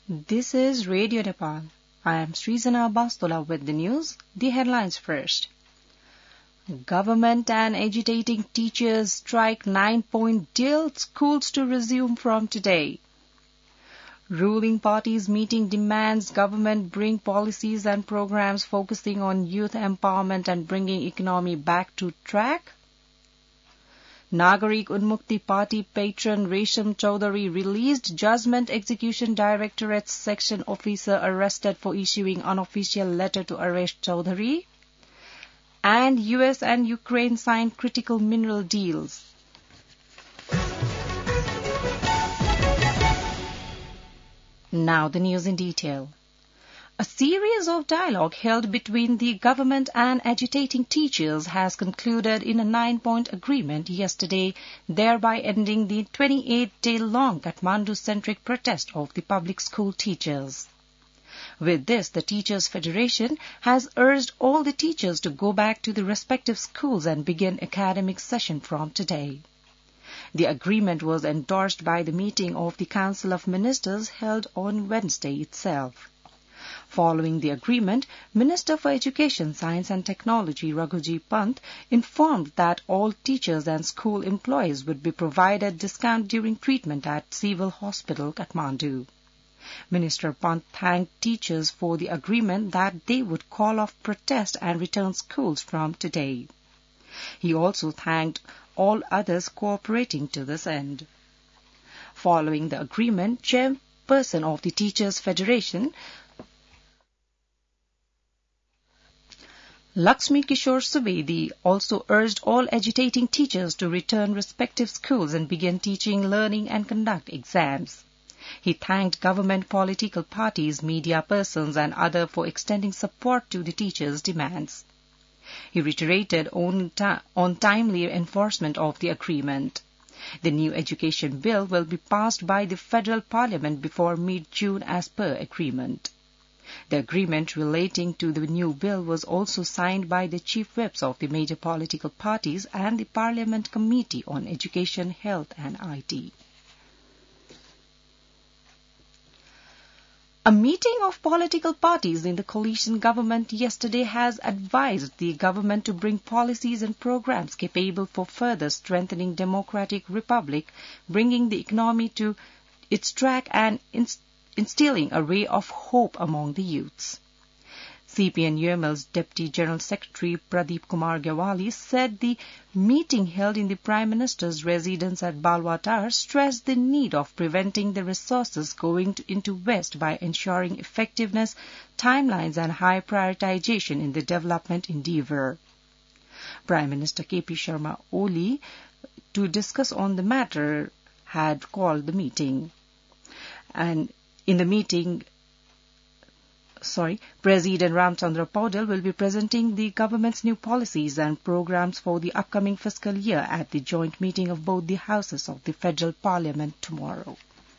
This is Radio Nepal. I am Srizana Bastola with the news. The headlines first. Government and agitating teachers strike 9-point deal, schools to resume from today. Ruling parties meeting demands government bring policies and programs focusing on youth empowerment and bringing economy back to track. Nagarik Unmukti Party patron Resham Chaudhary released. Judgment Execution Directorate section officer arrested for issuing unofficial letter to arrest Chaudhary. And US and Ukraine signed critical mineral deals. Now the news in detail. A series of dialogue held between the government and agitating teachers has concluded in a 9-point agreement yesterday, thereby ending the 28-day-long Kathmandu-centric protest of the public school teachers. With this, the Teachers' Federation has urged all the teachers to go back to the respective schools and begin academic session from today. The agreement was endorsed by the meeting of the Council of Ministers held on Wednesday itself. Following the agreement, Minister for Education, Science and Technology Raghuji Pant informed that all teachers and school employees would be provided discount during treatment at Civil Hospital, Kathmandu. Minister Pant thanked teachers for the agreement that they would call off protest and return schools from today. He also thanked all others cooperating to this end. Following the agreement, Chairperson of the Teachers' Federation, Lakshmi Kishore Subedi, also urged all agitating teachers to return respective schools and begin teaching, learning and conduct exams. He thanked government, political parties, media persons and others for extending support to the teachers' demands. He reiterated on timely enforcement of the agreement. The new education bill will be passed by the Federal Parliament before mid-June as per agreement. The agreement relating to the new bill was also signed by the chief whips of the major political parties and the Parliament Committee on Education, Health and IT. A meeting of political parties in the coalition government yesterday has advised the government to bring policies and programs capable for further strengthening democratic republic, bringing the economy to its track and instilling a ray of hope among the youths. CPN-UML's Deputy General Secretary Pradeep Kumar Gyawali said the meeting held in the Prime Minister's residence at Balwatar stressed the need of preventing the resources going into West by ensuring effectiveness, timelines and high prioritization in the development endeavour. Prime Minister KP Sharma Oli, to discuss on the matter, had called the meeting. And in the meeting, President Ramchandra Paudel will be presenting the government's new policies and programs for the upcoming fiscal year at the joint meeting of both the houses of the Federal Parliament tomorrow.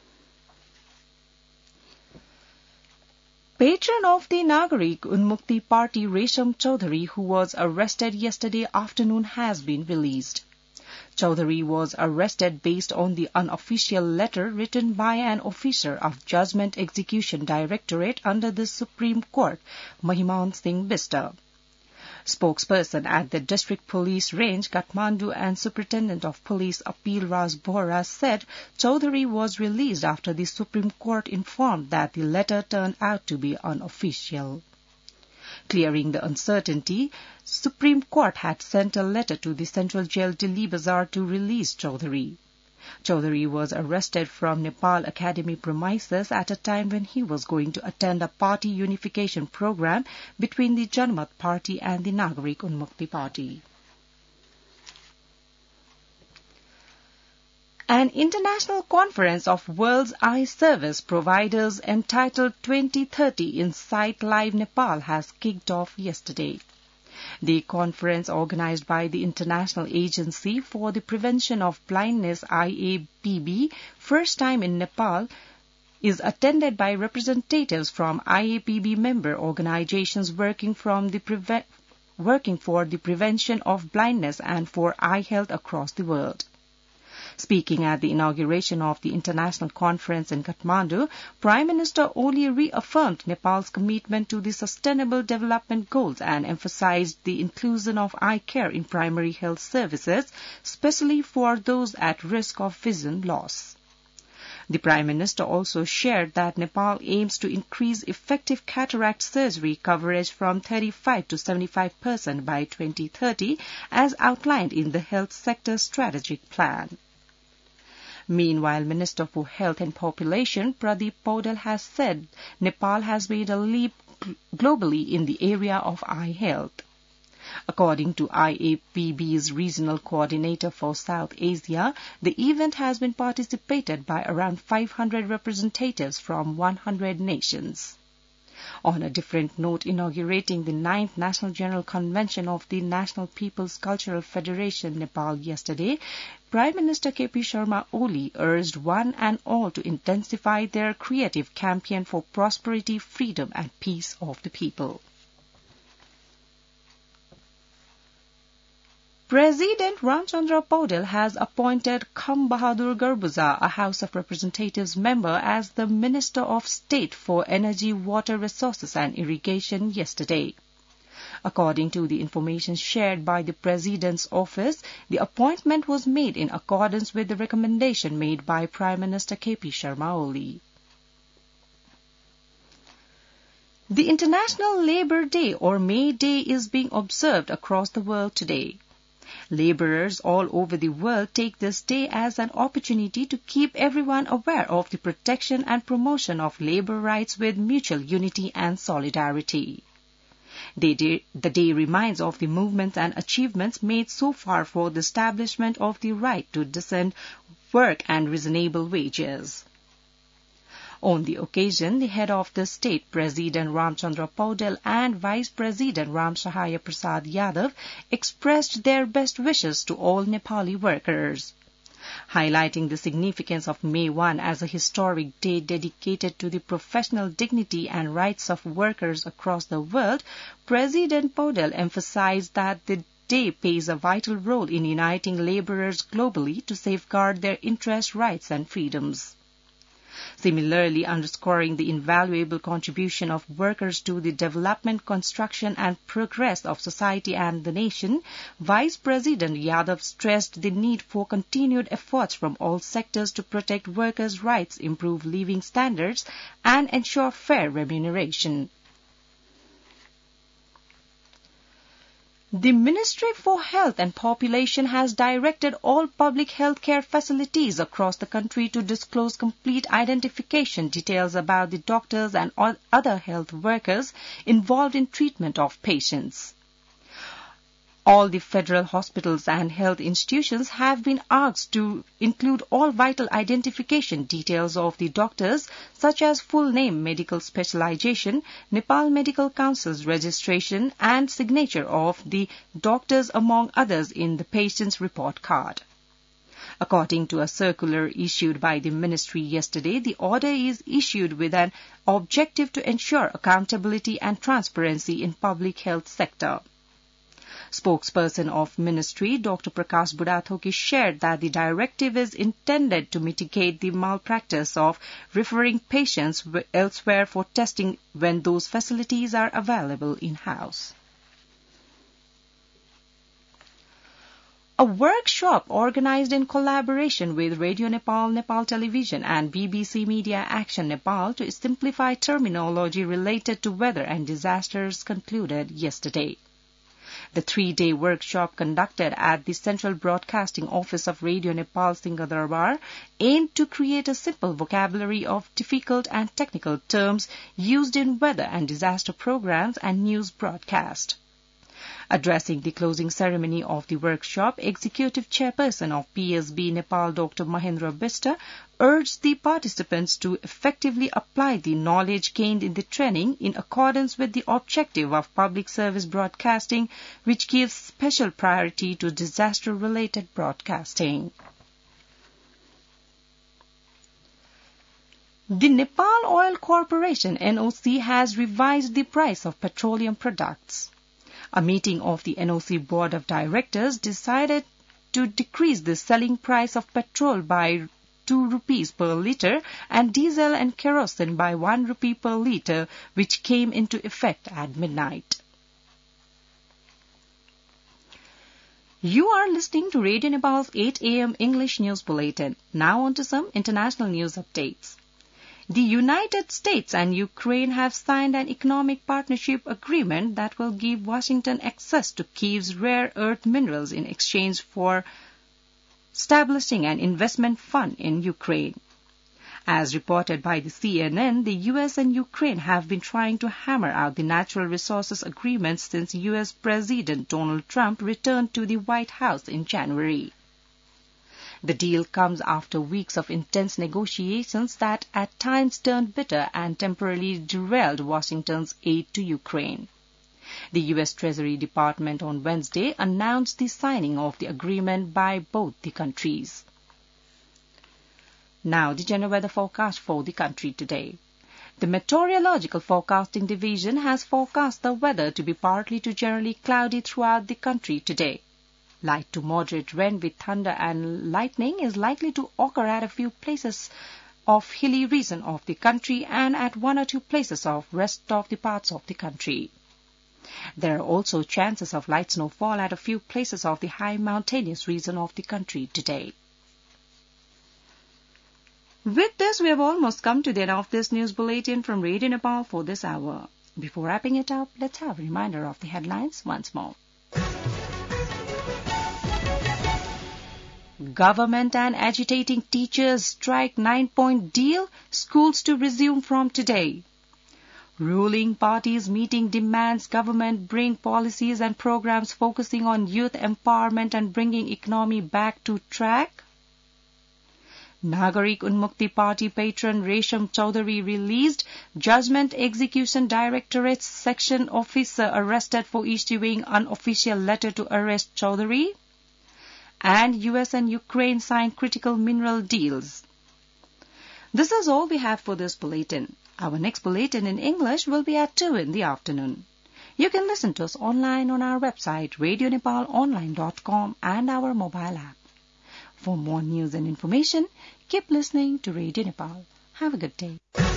Patron of the Nagarik Unmukti Party Resham Chaudhary, who was arrested yesterday afternoon, has been released. Chaudhary was arrested based on the unofficial letter written by an officer of Judgment Execution Directorate under the Supreme Court, Mahiman Singh Bista. Spokesperson at the District Police Range, Kathmandu, and Superintendent of Police Appeal Raj Bohra said Chaudhary was released after the Supreme Court informed that the letter turned out to be unofficial. Clearing the uncertainty, Supreme Court had sent a letter to the Central Jail Delhi Bazaar to release Chaudhary. Chaudhary was arrested from Nepal Academy premises at a time when he was going to attend a party unification program between the Janmat Party and the Nagarik Unmukti Party. An international conference of world's eye service providers entitled 2030 Insight Live Nepal has kicked off yesterday. The conference, organized by the International Agency for the Prevention of Blindness IAPB, first time in Nepal, is attended by representatives from IAPB member organizations working for the prevention of blindness and for eye health across the world. Speaking at the inauguration of the international conference in Kathmandu, Prime Minister Oli reaffirmed Nepal's commitment to the Sustainable Development Goals and emphasized the inclusion of eye care in primary health services, especially for those at risk of vision loss. The Prime Minister also shared that Nepal aims to increase effective cataract surgery coverage from 35 to 75% by 2030, as outlined in the Health Sector Strategic Plan. Meanwhile, Minister for Health and Population Pradeep Paudel has said Nepal has made a leap globally in the area of eye health. According to IAPB's regional coordinator for South Asia, the event has been participated by around 500 representatives from 100 nations. On a different note, inaugurating the 9th National General Convention of the National People's Cultural Federation Nepal yesterday, Prime Minister KP Sharma Oli urged one and all to intensify their creative campaign for prosperity, freedom and peace of the people. President Ramchandra Paudel has appointed Kham Bahadur Garbuza, a House of Representatives member, as the Minister of State for Energy, Water Resources and Irrigation yesterday. According to the information shared by the President's office, the appointment was made in accordance with the recommendation made by Prime Minister KP Sharma Oli. The International Labour Day, or May Day, is being observed across the world today. Labourers all over the world take this day as an opportunity to keep everyone aware of the protection and promotion of labour rights with mutual unity and solidarity. The day reminds of the movements and achievements made so far for the establishment of the right to decent work and reasonable wages. On the occasion, the head of the state, President Ramchandra Paudel, and Vice President Ramsahaya Prasad Yadav expressed their best wishes to all Nepali workers. Highlighting the significance of May 1 as a historic day dedicated to the professional dignity and rights of workers across the world, President Paudel emphasized that the day plays a vital role in uniting laborers globally to safeguard their interests, rights and freedoms. Similarly, underscoring the invaluable contribution of workers to the development, construction and progress of society and the nation, Vice President Yadav stressed the need for continued efforts from all sectors to protect workers' rights, improve living standards and ensure fair remuneration. The Ministry for Health and Population has directed all public health care facilities across the country to disclose complete identification details about the doctors and other health workers involved in treatment of patients. All the federal hospitals and health institutions have been asked to include all vital identification details of the doctors, such as full name, medical specialization, Nepal Medical Council's registration, and signature of the doctors, among others, in the patient's report card. According to a circular issued by the ministry yesterday, the order is issued with an objective to ensure accountability and transparency in public health sector. Spokesperson of Ministry, Dr. Prakash Budathoki, shared that the directive is intended to mitigate the malpractice of referring patients elsewhere for testing when those facilities are available in-house. A workshop organized in collaboration with Radio Nepal, Nepal Television and BBC Media Action Nepal to simplify terminology related to weather and disasters concluded yesterday. The 3-day workshop conducted at the Central Broadcasting Office of Radio Nepal Singhadarbar aimed to create a simple vocabulary of difficult and technical terms used in weather and disaster programs and news broadcast. Addressing the closing ceremony of the workshop, Executive Chairperson of PSB Nepal, Dr. Mahendra Bista, urged the participants to effectively apply the knowledge gained in the training in accordance with the objective of public service broadcasting, which gives special priority to disaster-related broadcasting. The Nepal Oil Corporation, NOC, has revised the price of petroleum products. A meeting of the NOC Board of Directors decided to decrease the selling price of petrol by 2 rupees per litre and diesel and kerosene by 1 rupee per litre, which came into effect at midnight. You are listening to Radio Nepal's 8 a.m. English News Bulletin. Now on to some international news updates. The United States and Ukraine have signed an economic partnership agreement that will give Washington access to Kyiv's rare earth minerals in exchange for establishing an investment fund in Ukraine. As reported by the CNN, the U.S. and Ukraine have been trying to hammer out the natural resources agreement since U.S. President Donald Trump returned to the White House in January. The deal comes after weeks of intense negotiations that at times turned bitter and temporarily derailed Washington's aid to Ukraine. The U.S. Treasury Department on Wednesday announced the signing of the agreement by both the countries. Now the general weather forecast for the country today. The Meteorological Forecasting Division has forecast the weather to be partly to generally cloudy throughout the country today. Light to moderate rain with thunder and lightning is likely to occur at a few places of hilly region of the country and at 1 or 2 places of rest of the parts of the country. There are also chances of light snowfall at a few places of the high mountainous region of the country today. With this, we have almost come to the end of this news bulletin from Radio Nepal for this hour. Before wrapping it up, let's have a reminder of the headlines once more. Government and agitating teachers strike 9-point deal, schools to resume from today. Ruling parties meeting demands government bring policies and programs focusing on youth empowerment and bringing economy back to track. Nagarik Unmukti Party patron Resham Chaudhary released, Judgment Execution Directorate's section officer arrested for issuing unofficial letter to arrest Chaudhary. And US and Ukraine signed critical mineral deals. This is all we have for this bulletin. Our next bulletin in English will be at 2 in the afternoon. You can listen to us online on our website radionepalonline.com and our mobile app. For more news and information, keep listening to Radio Nepal. Have a good day.